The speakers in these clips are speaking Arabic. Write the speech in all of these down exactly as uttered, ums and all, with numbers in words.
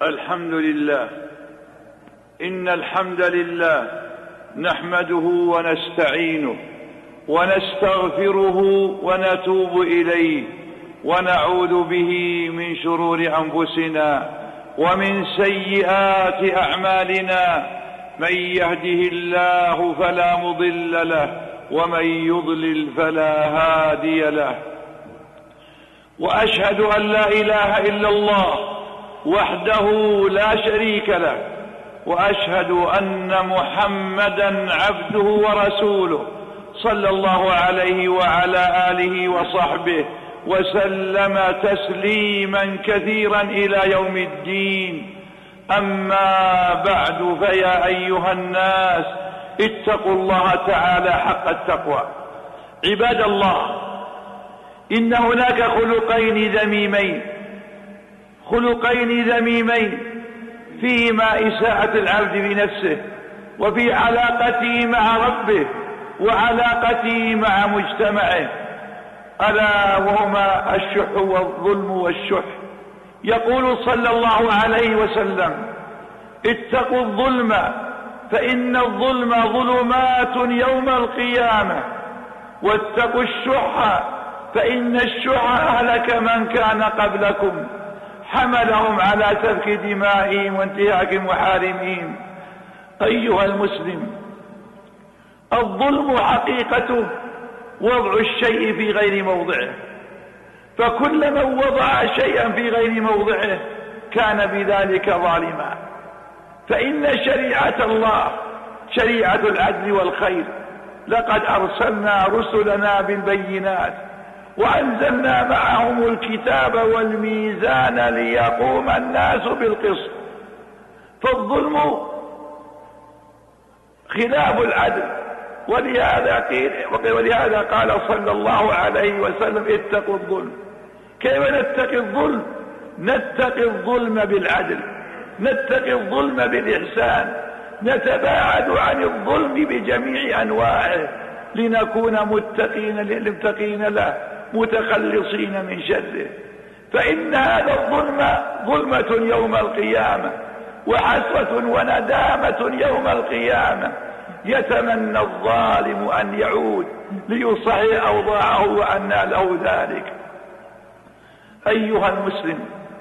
الحمد لله. إن الحمد لله نحمده ونستعينه ونستغفره ونتوب إليه ونعوذ به من شرور أنفسنا ومن سيئات أعمالنا. من يهده الله فلا مضل له ومن يضلل فلا هادي له. وأشهد أن لا إله إلا الله وحده لا شريك له، وأشهد أن محمدا عبده ورسوله صلى الله عليه وعلى آله وصحبه وسلم تسليما كثيرا إلى يوم الدين. أما بعد، فيا أيها الناس اتقوا الله تعالى حق التقوى. عباد الله، إن هناك خلقين ذميمين خلقين ذميمين فيهما إساءة العبد بنفسه، وفي علاقته مع ربه وعلاقته مع مجتمعه، ألا وهما الشح والظلم والشح. يقول صلى الله عليه وسلم: اتقوا الظلم فإن الظلم ظلمات يوم القيامة، واتقوا الشح فإن الشح أهلك من كان قبلكم، حملهم على سفك دمائهم وانتهاك محارمهم. أيها المسلم، الظلم حقيقته وضع الشيء في غير موضعه، فكل من وضع شيئا في غير موضعه كان بذلك ظالما. فإن شريعة الله شريعة العدل والخير. لقد أرسلنا رسلنا بالبينات وأنزلنا معهم الكتاب والميزان ليقوم الناس بالقسط. فالظلم خلاف العدل، ولهذا قيل ولهذا قال صلى الله عليه وسلم: اتقوا الظلم. كيف نتقي الظلم؟ نتقي الظلم بالعدل، نتقي الظلم بالإحسان، نتباعد عن الظلم بجميع أنواعه لنكون متقين للمتقين له متخلصين من شره. فإن هذا الظلم ظلمة يوم القيامة وحسرة وندامة يوم القيامة. يتمنى الظالم أن يعود ليصحح أوضاعه وأنى له ذلك. أيها المسلم،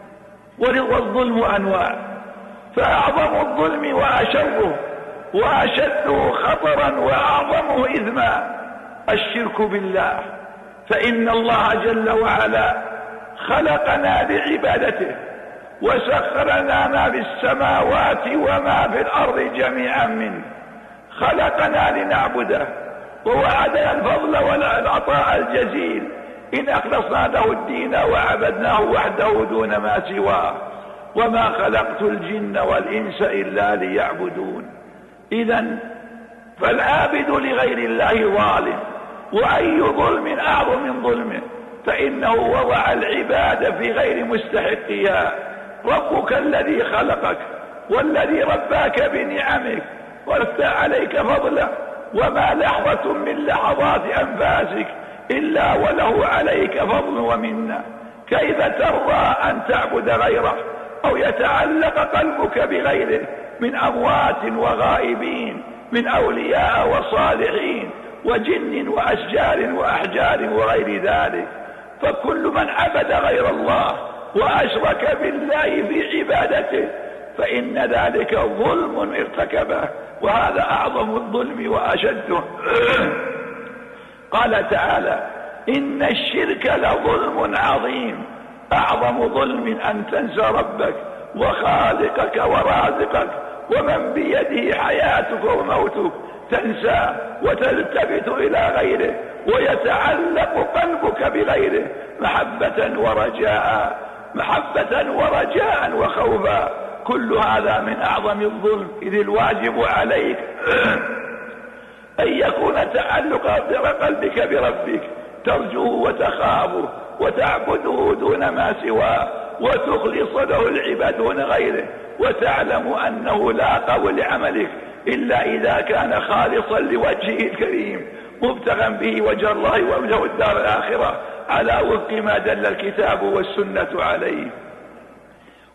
والظلم أنواع، فأعظم الظلم وأشره وأشده خطرا وأعظمه إثما الشرك بالله. فإن الله جل وعلا خلقنا لعبادته، وسخر لنا ما في السماوات وما في الأرض جميعا منه. خلقنا لنعبده، ووعدنا الفضل والعطاء الجزيل إن أخلصنا له الدين وعبدناه وحده دون ما سواه. وما خلقت الجن والإنس إلا ليعبدون. إذن فالعابد لغير الله ظالم، وأي ظلم أعظم من ظلمه، فإنه وضع العباد في غير مستحقها. ربك الذي خلقك والذي رباك بنعمك وافتى عليك فضله، وما لحظة من لحظات أنفاسك إلا وله عليك فضل ومنة. كيف ترضى أن تعبد غيره أو يتعلق قلبك بغيره من أموات وغائبين، من أولياء وصالحين وجن وأشجار وأحجار وغير ذلك؟ فكل من عبد غير الله وأشرك بالله في عبادته فإن ذلك ظلم ارتكبه، وهذا أعظم الظلم وأشده. قال تعالى: إن الشرك لظلم عظيم. أعظم ظلم أن تنسى ربك وخالقك ورازقك ومن بيده حياتك وموتك، تنسى وتلتفت إلى غيره ويتعلق قلبك بغيره محبة ورجاء محبة ورجاء وخوفا. كل هذا من أعظم الظلم. إذ الواجب عليك أن يكون تعلق قلبك بربك، ترجوه وتخافه وتعبده دون ما سواه، وتخلص له العباد دون غيره، وتعلم أنه لا قول لعملك إلا إذا كان خالصا لوجهه الكريم، مبتغا به وجه الله ووجه الدار الآخرة على وفق ما دل الكتاب والسنة عليه.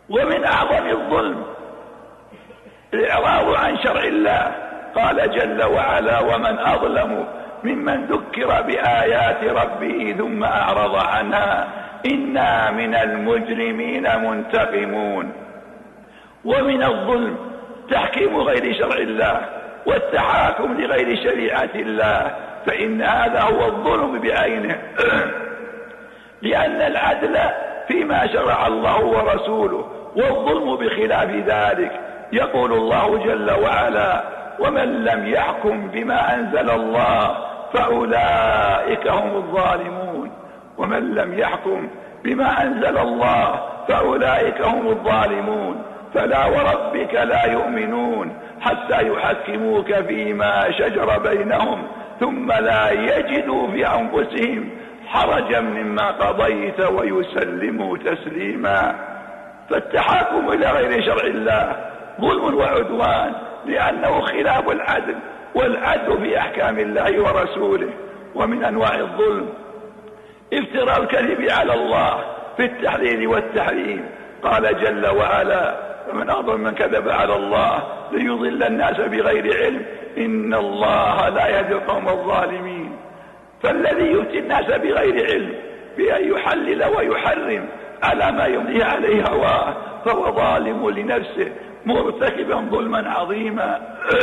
ومن أعظم الظلم الإعراض عن شرع الله. قال جل وعلا: ومن أظلم ممن ذكر بآيات ربه ثم أعرض عنها إنا من المجرمين منتقمون. ومن الظلم تحكيم غير شرع الله والتحاكم لغير شريعة الله، فإن هذا هو الظلم بعينه لأن العدل فيما شرع الله ورسوله، والظلم بخلاف ذلك. يقول الله جل وعلا: ومن لم يحكم بما أنزل الله فأولئك هم الظالمون. ومن لم يحكم بما أنزل الله فأولئك هم الظالمون. فلا وربك لا يؤمنون حتى يحكموك فيما شجر بينهم ثم لا يجدوا في أنفسهم حرجا مما قضيت ويسلموا تسليما. فالتحاكم إلى غير شرع الله ظلم وعدوان، لأنه خلاف العدل، والعدل في أحكام الله ورسوله. ومن أنواع الظلم افتراء الكذب على الله في التحليل والتحريم. قال جل وعلا: ومن أظلم من كذب على الله ليضل الناس بغير علم إن الله لا يهدي القوم الظالمين. فالذي يفتي الناس بغير علم بأن يحلل ويحرم على ما يمليه عليه هواه فهو ظالم لنفسه مرتكبا ظلما عظيما.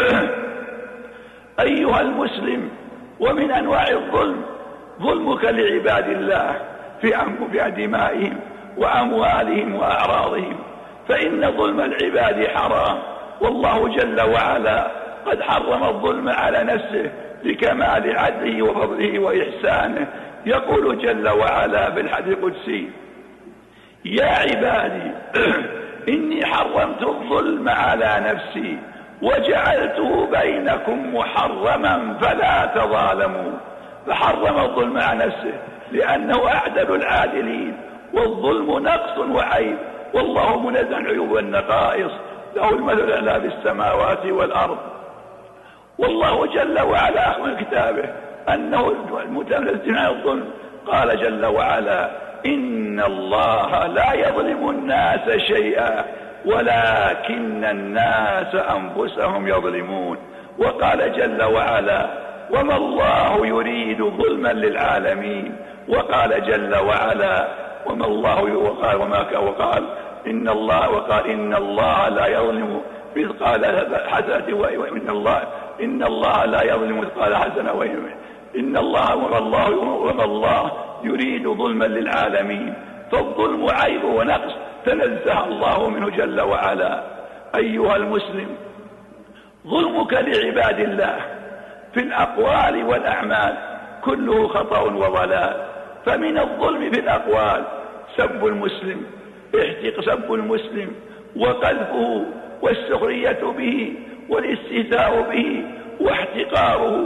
أيها المسلم، ومن أنواع الظلم ظلمك لعباد الله في دمائهم وأموالهم وأعراضهم، فإن ظلم العباد حرام، والله جل وعلا قد حرم الظلم على نفسه لكمال عدله وفضله وإحسانه. يقول جل وعلا في الحديث القدسي: يا عبادي إني حرمت الظلم على نفسي وجعلته بينكم محرما فلا تظالموا. فحرم الظلم على نفسه لأنه أعدل العادلين، والظلم نقص وعيب، والله منزه عن العيوب والنقائص، له المثل الأعلى في السماوات والأرض. والله جل وعلا أخبر كتابه أنه المتنزه عن الظلم. قال جل وعلا: إن الله لا يظلم الناس شيئا ولكن الناس أنفسهم يظلمون. وقال جل وعلا: وما الله يريد ظلما للعالمين. وقال جل وعلا: وما الله وقال وما وقال إن الله وقال إن الله لا يظلم مثقال حسنة وإن الله إن الله لا يظلم مثقال حسنة إن الله وما الله وما الله يريد ظلما للعالمين. فالظلم عيب ونقص تنزه الله منه جل وعلا. أيها المسلم، ظلمك لعباد الله في الأقوال والأعمال كله خطأ وضلال. فمن الظلم في الأقوال سب المسلم احتق سب المسلم وقذفه والسخرية به والاستهزاء به واحتقاره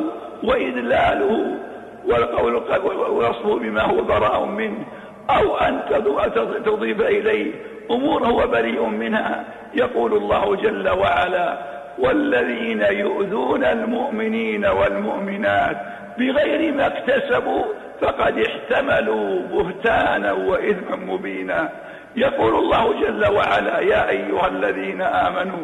وإذلاله والقول ووصفه بما هو براء منه، أو أن تضيف إليه أمور هو بريء منها. يقول الله جل وعلا: والذين يؤذون المؤمنين والمؤمنات بغير ما اكتسبوا فقد احتملوا بهتانا وإثما مبينا. يقول الله جل وعلا: يا أيها الذين آمنوا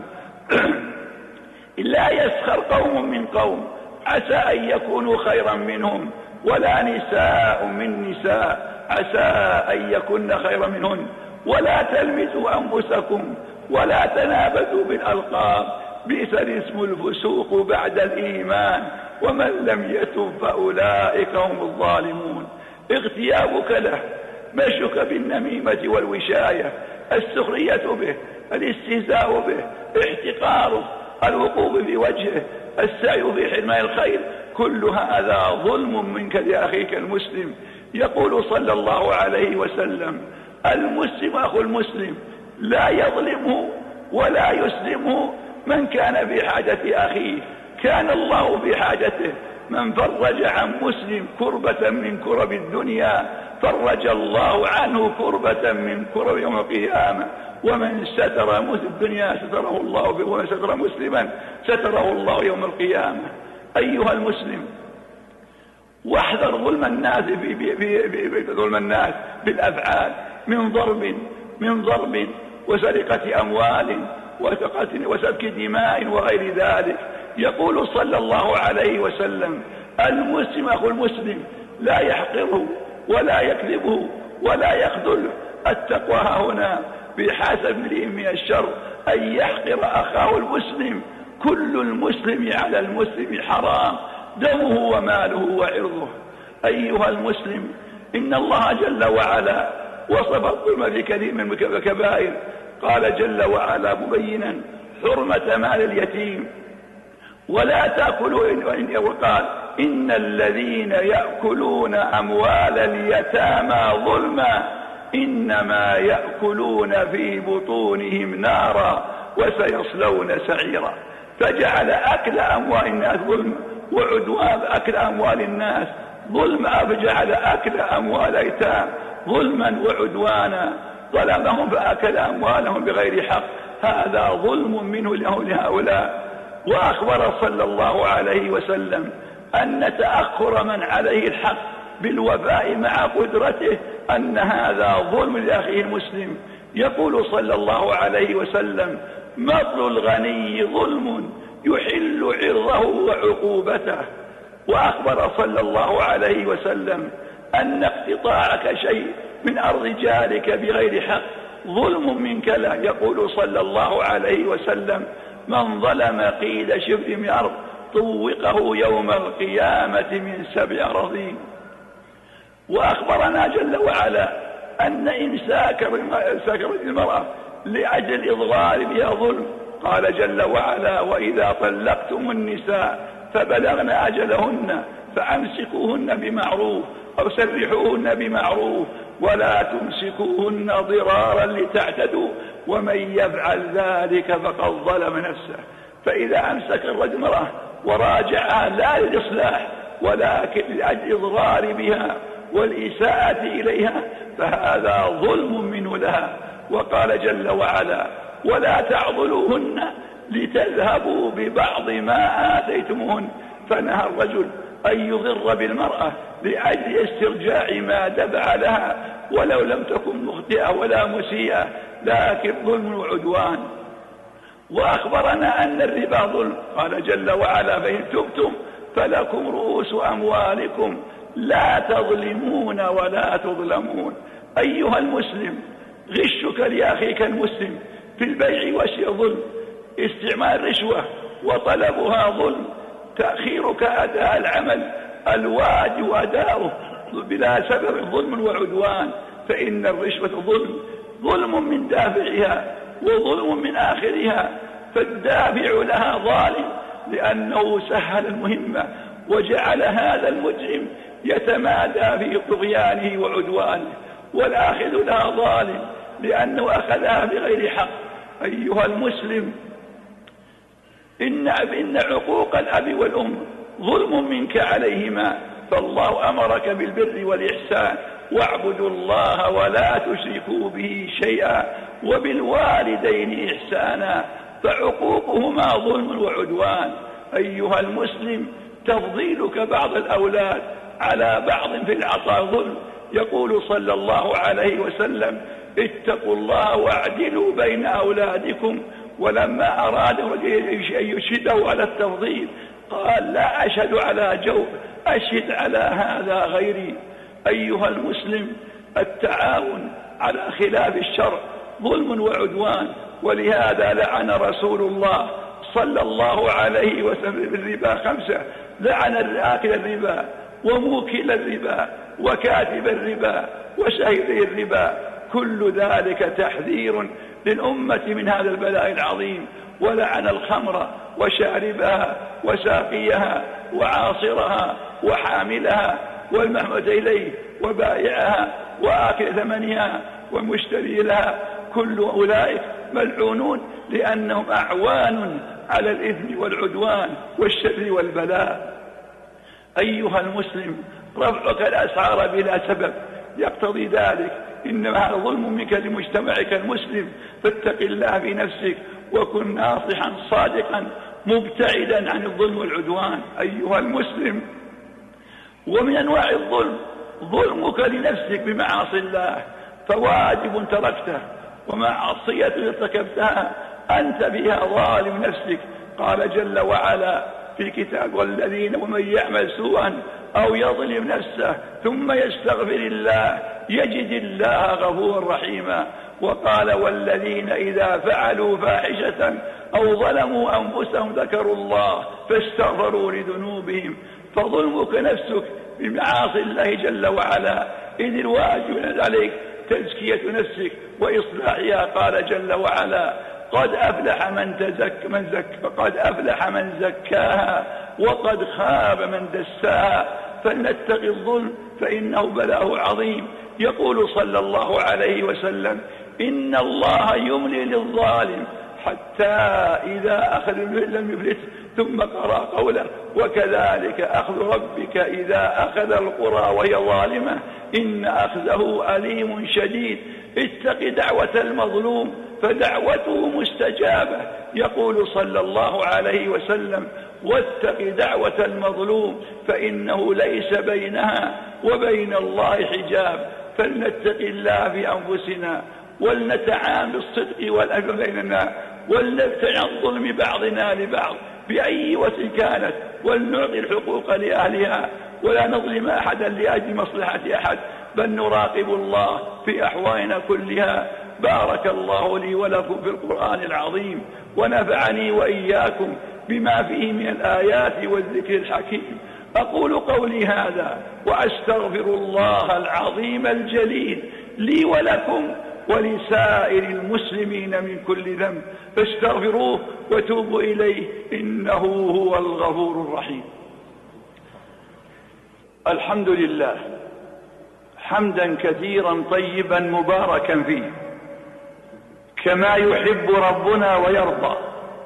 لا يسخر قوم من قوم عسى أن يكونوا خيرا منهم ولا نساء من نساء عسى أن يكن خيرا منهن ولا تلمزوا أنفسكم ولا تنابزوا بالألقاب بئس الاسم الفسوق بعد الإيمان ومن لم يتب فأولئك هم الظالمون. اغتيابك له، مشك بالنميمة والوشاية، السخرية به، الاستهزاء به، احتقاره، الوقوف في وجهه، السعي في حرمان الخير، كل هذا ظلم منك لأخيك المسلم. يقول صلى الله عليه وسلم: المسلم أخو المسلم لا يظلمه ولا يسلمه من كان في حاجة أخيه كان الله في حاجته. من فرج عن مسلم كربة من كرب الدنيا فرج الله عنه كربة من كرب يوم القيامة. ومن ستر مسلم الدنيا ستره الله به، ومن ستر مسلما ستره الله يوم القيامة. أيها المسلم، واحذر ظلم الناس في, في, في, في ظلم الناس بالأفعال، من ضرب من ضرب وسرقة أموال وسفك دماء وغير ذلك. يقول صلى الله عليه وسلم: المسلم أخو المسلم لا يحقره ولا يكذبه ولا يخذله. التقوى هنا بحسب امرئ من الشر أن يحقر أخاه المسلم. كل المسلم على المسلم حرام، دمه وماله وعرضه. أيها المسلم، إن الله جل وعلا وصف الظلم في كثير من الكبائر. قال جل وعلا مبينا حرمة مال اليتيم: ولا تأكلوا، وقال: إن الذين يأكلون أموال اليتامى ظلما إنما يأكلون في بطونهم نارا وسيصلون سعيرا. فجعل أكل أموال الناس ظلم وعدوان، أكل أموال الناس ظلم، فجعل أكل أموال الأيتام ظلما وعدوانا، ظلمهم فأكل أموالهم بغير حق. هذا ظلم منه لهؤلاء. وأخبر صلى الله عليه وسلم أن تأخر من عليه الحق بالوفاء مع قدرته أن هذا ظلم لأخيه المسلم. يقول صلى الله عليه وسلم: مطل الغني ظلم يحل عرضه وعقوبته. وأخبر صلى الله عليه وسلم أن اقتطاعك شيء من أرض جارك بغير حق ظلم منك له. يقول صلى الله عليه وسلم: من ظلم قيد شبر من أرض طوقه يوم القيامة من سبع أراضين. وأخبرنا جل وعلا أن إمساك المرأة لأجل إضغار بها ظلم. قال جل وعلا: وإذا طلقتم النساء فبلغن أجلهن فأمسكوهن بمعروف أو سرحوهن بمعروف ولا تمسكوهن ضرارا لتعتدوا ومن يفعل ذلك فقد ظلم نفسه. فإذا أمسك الرجل امرأة وراجعها لا للإصلاح ولكن لأجل إضرار بها والإساءة إليها فهذا ظلم منه لها. وقال جل وعلا: ولا تعضلوهن لتذهبوا ببعض ما آتيتموهن. فنهى الرجل أن يضر بالمرأة لأجل استرجاع ما دفع لها ولو لم تكن مخطئة ولا مسيئة، لكن ظلم وعدوان. وأخبرنا أن الربا ظلم. قال جل وعلا: فإن تبتم فلكم رؤوس أموالكم لا تظلمون ولا تظلمون. أيها المسلم، غشك لأخيك المسلم في البيع والشراء ظلم، استعمال رشوة وطلبها ظلم، تأخيرك أداء العمل الواجب أداؤه بلا سبب ظلم وعدوان. فإن الرشوة ظلم، ظلم من دافعها وظلم من آخرها. فالدافع لها ظالم لأنه سهل المهمة وجعل هذا المجرم يتمادى في طغيانه وعدوانه، والآخذ لها ظالم لأنه أخذها بغير حق. أيها المسلم، إن, إن عقوق الأب والأم ظلم منك عليهما، فالله أمرك بالبر والإحسان: واعبدوا الله ولا تشركوا به شيئا وبالوالدين إحسانا. فعقوقهما ظلم وعدوان. أيها المسلم، تفضيلك بعض الأولاد على بعض في العطاء ظلم. يقول صلى الله عليه وسلم: اتقوا الله واعدلوا بين أولادكم. ولما أراد أن يشهده على التفضيل قال: لا أشهد على جور، أشهد على هذا غيري. أيها المسلم، التعاون على خلاف الشرع ظلم وعدوان، ولهذا لعن رسول الله صلى الله عليه وسلم بالربا خمسة: لعن آكل الربا وموكل الربا وكاتب الربا وشهيدي الربا. كل ذلك تحذير للأمة من هذا البلاء العظيم. ولعن الخمر وشاربها وساقيها وعاصرها وحاملها والمحمد إليه وبائعها وآكل ثمنها والمشتري لها. كل أولئك ملعونون لأنهم أعوان على الإثم والعدوان والشر والبلاء. أيها المسلم، رفعك الأسعار بلا سبب يقتضي ذلك، إنما هذا ظلم منك لمجتمعك المسلم. فاتق الله في نفسك وكن ناصحا صادقا مبتعدا عن الظلم والعدوان. أيها المسلم، ومن أنواع الظلم ظلمك لنفسك بمعاصي الله، فواجب تركته ومعصية ارتكبتها أنت بها ظالم نفسك. قال جل وعلا في كتاب: والذين ومن يعمل سوءا أو يظلم نفسه ثم يستغفر الله يجد الله غفورا رحيما. وقال: والذين إذا فعلوا فاحشة أو ظلموا أنفسهم ذكروا الله فاستغفروا لذنوبهم. فظلمك نفسك بمعاصي الله جل وعلا، إذ الواجب عليك تزكية نفسك وإصلاحها. قال جل وعلا: قد أفلح من تزك من زك قد أفلح من زكاها وقد خاب من دساها. فلنتق الظلم فإنه بلاء عظيم. يقول صلى الله عليه وسلم: إن الله يملي للظالم حتى إذا أخذ لم يفلت. ثم قرأ قوله: وكذلك أخذ ربك إذا أخذ القرى وهي ظالمة إن أخذه أليم شديد. اتق دعوة المظلوم فدعوته مستجابة. يقول صلى الله عليه وسلم: واتق دعوة المظلوم فإنه ليس بينها وبين الله حجاب. فلنتق الله في أنفسنا ولنتعامل بالصدق والأجر بيننا ولنبتعد عن ظلم بعضنا لبعض بأي وسيلة كانت، ولنعطي الحقوق لأهلها ولا نظلم أحدا لأجل مصلحة أحد، بل نراقب الله في أحوالنا كلها. بارك الله لي ولكم في القرآن العظيم، ونفعني وإياكم بما فيه من الآيات والذكر الحكيم. أقول قولي هذا وأستغفر الله العظيم الجليل لي ولكم ولسائر المسلمين من كل ذنب، فاستغفروه وتوبوا إليه إنه هو الغفور الرحيم. الحمد لله حمدا كثيرا طيبا مباركا فيه كما يحب ربنا ويرضى.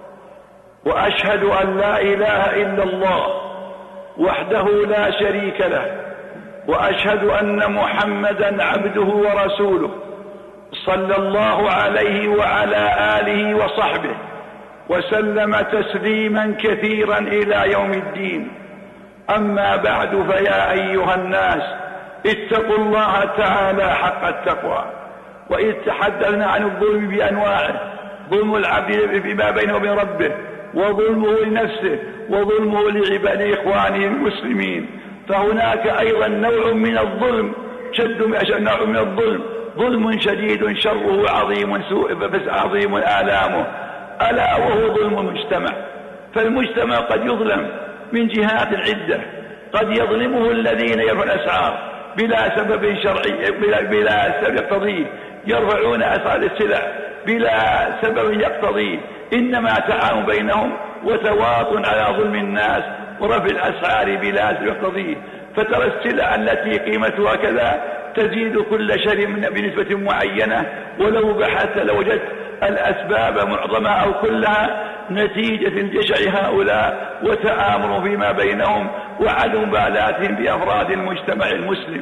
وأشهد أن لا إله إلا الله وحده لا شريك له، وأشهد أن محمدا عبده ورسوله صلى الله عليه وعلى آله وصحبه وسلم تسليما كثيرا إلى يوم الدين. أما بعد، فيا أيها الناس اتقوا الله تعالى حق التقوى. وإذ تحدثنا عن الظلم بأنواعه: ظلم العبد فيما بينه وبين ربه، وظلمه لنفسه، وظلمه لعباد إخوانه المسلمين. فهناك أيضا نوع من الظلم شد نوع من الظلم ظلم شديد شره عظيم سوء عظيم آلامه، ألا وهو ظلم المجتمع. فالمجتمع قد يظلم من جهات عدة. قد يظلمه الذين يرفعون الأسعار بلا سبب شرعي بلا, بلا سبب يقتضيه، يرفعون أسعار السلع بلا سبب يقتضيه، إنما تعاون بينهم وتواطن على ظلم الناس ورفع الأسعار بلا سبب يقتضيه. فترى السلع التي قيمتها كذا تزيد كل شيء بنسبة معينة، ولو بحثت لوجدت الأسباب معظمها أو كلها نتيجة جشع هؤلاء وتآمر فيما بينهم وعدم مبالاتهم بأفراد المجتمع المسلم.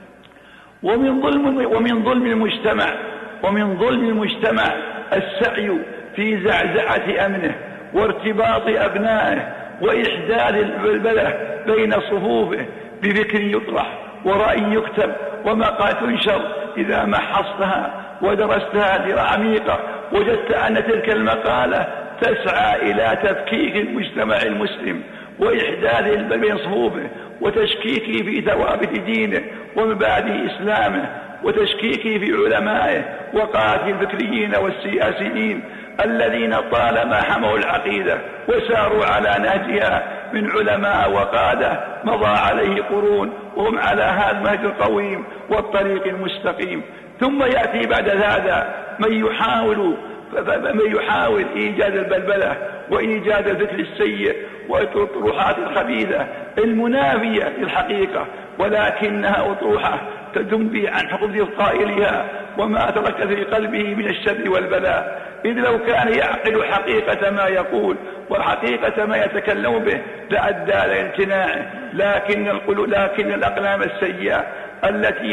ومن ظلم ومن ظلم المجتمع ومن ظلم المجتمع السعي في زعزعة أمنه وارتباط أبنائه وإحداث البلبلة بين صفوفه بفكر يطرح ورأي يكتب ومقالة تنشر. إذا محصتها ودرستها دراسة عميقة وجدت أن تلك المقالة تسعى إلى تفكيك المجتمع المسلم وإحداث البلبلة بين صفوفه وتشكيكه في ثوابت دينه ومبادئ إسلامه وتشكيكه في علمائه وقادة الفكريين والسياسيين الذين طالما حموا العقيدة وساروا على نهجها من علماء وقادة مضى عليه قرون وهم على هذا المنهج القويم والطريق المستقيم. ثم يأتي بعد هذا من يحاول من يحاول إيجاد البلبلة وإيجاد الفكر السيء والأطروحات الخبيثة المنافية للحقيقة، ولكنها أطروحة تنبي عن حقوق قائلها وما ترك في قلبه من الشر والبلاء. إذ لو كان يعقل حقيقة ما يقول وحقيقة ما يتكلم به لأدى لامتناعه، لكن القلوب لكن الأقلام السيئة التي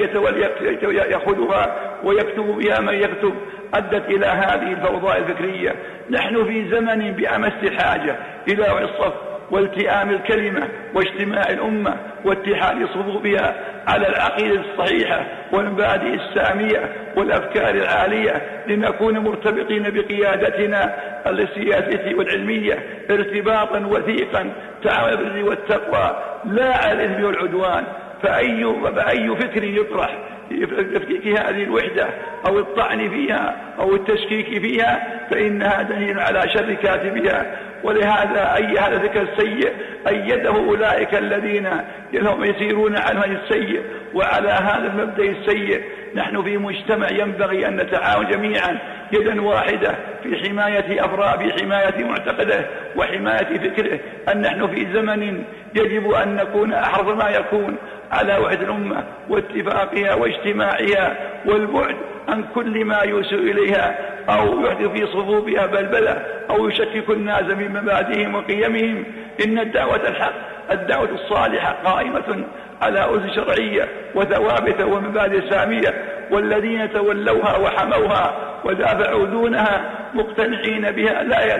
يأخذها ويكتب بها من يكتب أدت إلى هذه الفوضى الفكرية. نحن في زمن بأمس حاجة إلى وعي الصف والتئام الكلمة واجتماع الأمة واتحاد صفوفها على العقيدة الصحيحة والمبادئ السامية والأفكار العالية، لنكون مرتبطين بقيادتنا السياسية والعلمية ارتباطا وثيقا تعالى بالبر والتقوى لا على الإثم والعدوان. فأي, فأي فكر يطرح في تفكيك هذه الوحدة أو الطعن فيها أو التشكيك فيها فإنها دليل على شر كاتبها. ولهذا أي هذا الفكر السيء أيده أولئك الذين هم يسيرون على هذا السيء وعلى هذا المبدأ السيء. نحن في مجتمع ينبغي أن نتعاون جميعا يدا واحدة في حماية أفراد، في حماية معتقده وحماية فكره. أن نحن في زمن يجب أن نكون أحرص ما يكون على وحدة الأمة واتفاقها واجتماعها والبعد عن كل ما يوسع إليها أو يحدث في صفوفها بلبلة أو يشكك الناس من مبادئهم وقيمهم. إن الدعوة الحق الدعوة الصالحة قائمة على أسس شرعية وثوابت ومبادئ سامية، والذين تولوها وحموها ودافعوا دونها مقتنعين بها لا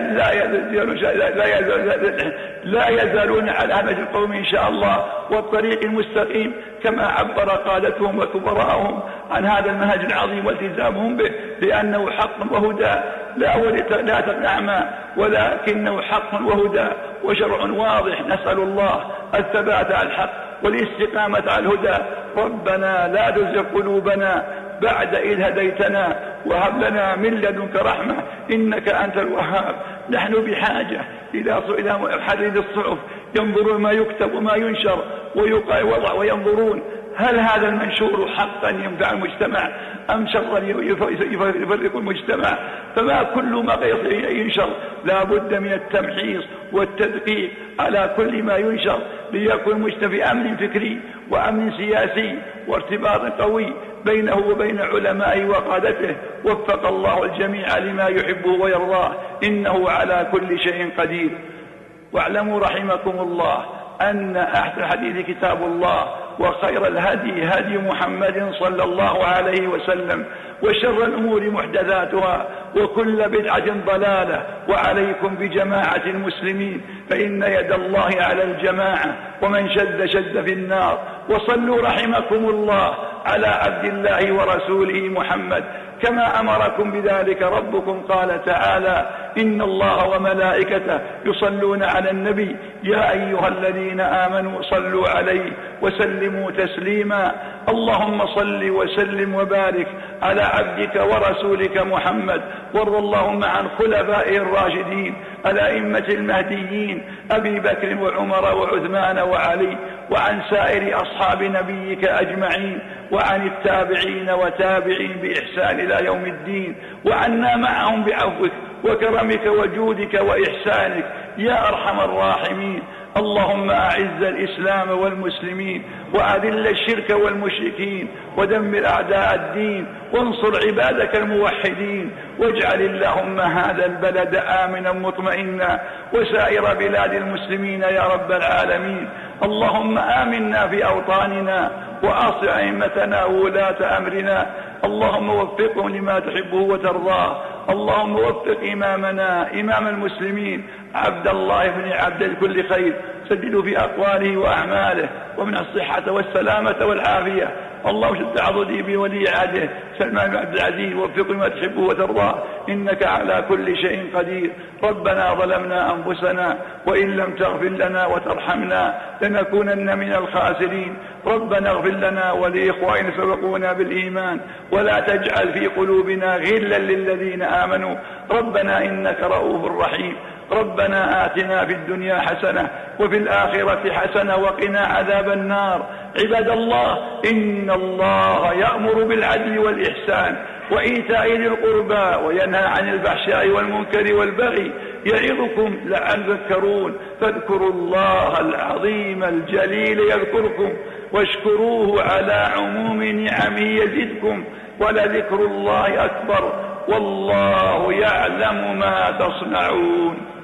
لا لا يزالون على هذا القوم إن شاء الله والطريق المستقيم، كما عبر قادتهم وكبراءهم عن هذا المنهج العظيم والتزامهم به، لأنه حق وهدى لا تقنعما ولكنه حق وهدى وشرع واضح. نسأل الله الثبات على الحق والاستقامة على الهدى. ربنا لا تزغ قلوبنا بعد إذ هديتنا وهب لنا من لدنك رحمة إنك أنت الوهاب. نحن بحاجة إلى حديث الصحف ينظرون ما يكتب وما ينشر ويوضع وينظرون هل هذا المنشور حقا ينفع المجتمع أم شرا يفرق المجتمع. فما كل ما ينشر لا بد من التمحيص والتدقيق على كل ما ينشر ليكون المجتمع في أمن فكري وأمن سياسي وارتباط قوي بينه وبين علمائه وقادته. وفق الله الجميع لما يحبه ويرضاه إنه على كل شيء قدير. واعلموا رحمكم الله أن أحسن الحديث كتاب الله وخير الهدي هدي محمد صلى الله عليه وسلم وشر الأمور محدثاتها وكل بدعة ضلالة. وعليكم بجماعة المسلمين فإن يد الله على الجماعة ومن شد شد في النار. وصلوا رحمكم الله على عبد الله ورسوله محمد كما أمركم بذلك ربكم. قال تعالى إن الله وملائكته يصلون على النبي يا أيها الذين آمنوا صلوا عليه وسلموا تسليما. اللهم صل وسلم وبارك على عبدك ورسولك محمد. وارض اللهم عن خلفائه الراشدين الأئمة المهديين أبي بكر وعمر وعثمان وعلي وعن سائر أصحاب نبيك أجمعين وعن التابعين وتابعين بإحسان إلى يوم الدين وعنا معهم بعفوك وكرمك وجودك وإحسانك يا أرحم الراحمين. اللهم أعز الإسلام والمسلمين وأذل الشرك والمشركين ودمر أعداء الدين وانصر عبادك الموحدين. واجعل اللهم هذا البلد آمنا مطمئنا وسائر بلاد المسلمين يا رب العالمين. اللهم آمنا في أوطاننا وأصل أئمتنا وولاة أمرنا. اللهم وفقهم لما تحبه وترضاه. اللهم وفق إمامنا إمام المسلمين عبد الله بن عبد كل خير، سددوا في أقواله وأعماله ومن الصحة والسلامة والعافية. اللهم شد عضدي بولي عهده سلمان بن عبد العزيز ووفق لما تحبه وترضاه إنك على كل شيء قدير. ربنا ظلمنا أنفسنا وإن لم تغفر لنا وترحمنا لنكونن من الخاسرين. ربنا اغفر لنا ولإخواننا سبقونا بالإيمان ولا تجعل في قلوبنا غلا للذين آمنوا ربنا إنك رؤوف رحيم. ربنا آتنا في الدنيا حسنة وفي الآخرة حسنة وقنا عذاب النار. عباد الله إن الله يأمر بالعدل والإحسان وإيتاء ذي القربى وينهى عن الفحشاء والمنكر والبغي يعظكم لعلكم تذكرون. فاذكروا الله العظيم الجليل يذكركم واشكروه على عموم نعمه يزدكم ولذكر الله أكبر والله يعلم ما تصنعون.